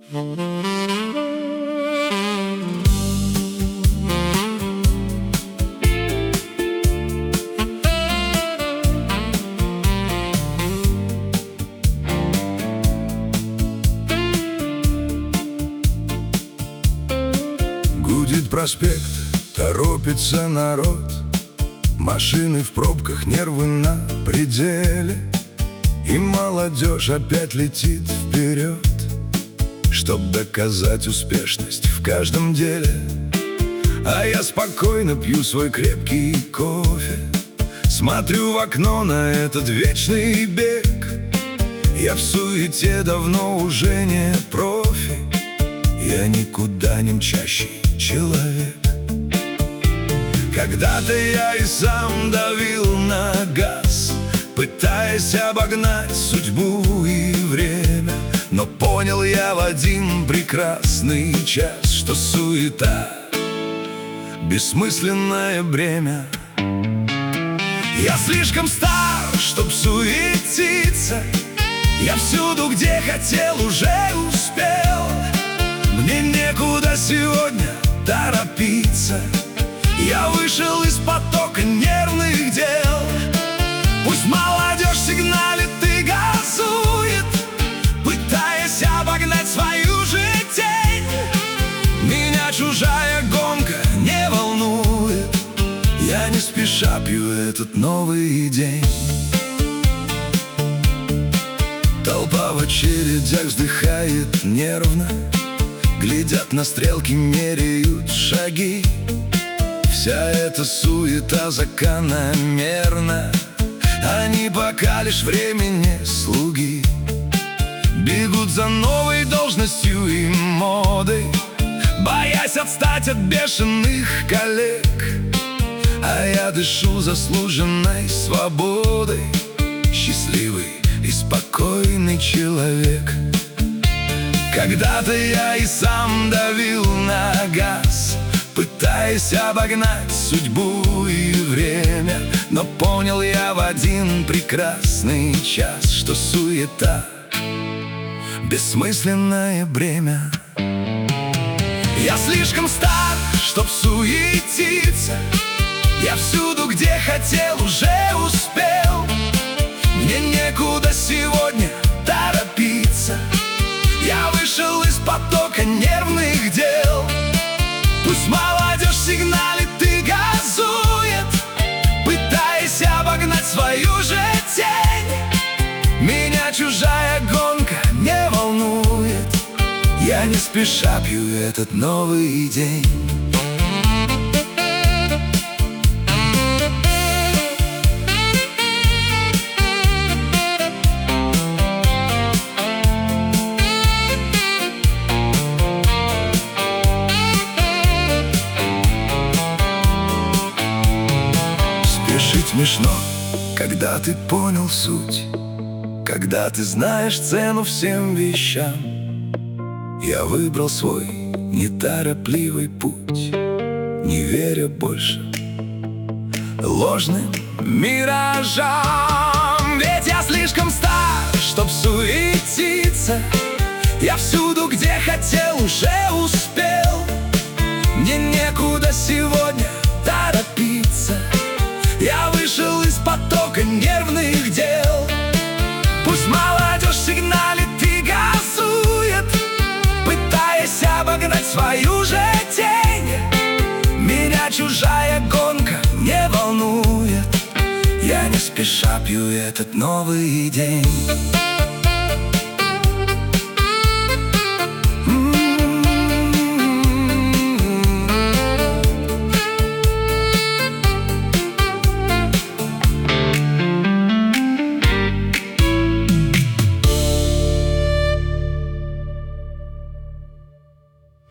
Гудит проспект, торопится народ, машины в пробках, нервы на пределе. И молодежь опять летит вперед, чтоб доказать успешность в каждом деле. А я спокойно пью свой крепкий кофе, смотрю в окно на этот вечный бег. Я в суете давно уже не профи, я никуда не мчащий человек. Когда-то я и сам давил на газ, пытаясь обогнать судьбу и время. Но понял я в один прекрасный час, что суета — бессмысленное бремя. Я слишком стар, чтоб суетиться, я всюду, где хотел, уже успел. Мне некуда сегодня торопиться, я вышел из потока нервных дел. Пусть молодежь сигналит и газует, пытаясь обогнать свою же тень. Меня чужая гонка не волнует, я не спеша пью этот новый день. Толпа в очередях вздыхает нервно, глядят на стрелки, меряют шаги. Вся эта суета закономерна, они пока лишь времени слуги. Бегут за новой должностью и модой, боясь отстать от бешеных коллег. А я дышу заслуженной свободой, счастливый и спокойный человек. Когда-то я и сам давил на газ, пытаясь обогнать судьбу и время. Но понял я в один прекрасный час, что суета — бессмысленное бремя. Я слишком стар, чтоб суетиться, я всюду, где хотел, уже успел. Мне некуда сегодня торопиться, я вышел из потока нервных дел. Пусть молодежь сигналит и газует, пытаясь обогнать свою же тень. Меня чужая гонка не волнует, я не спеша пью этот новый день. Смешно, когда ты понял суть, когда ты знаешь цену всем вещам. Я выбрал свой неторопливый путь, не веря больше ложным миражам. Ведь я слишком стар, чтоб суетиться, я всюду, где хотел, уже успел. Мне некуда сегодня торопиться, я вышел из потока нервных дел. Пусть молодежь сигналит и газует, пытаясь обогнать свою же тень. Меня чужая гонка не волнует, я не спеша пью этот новый день.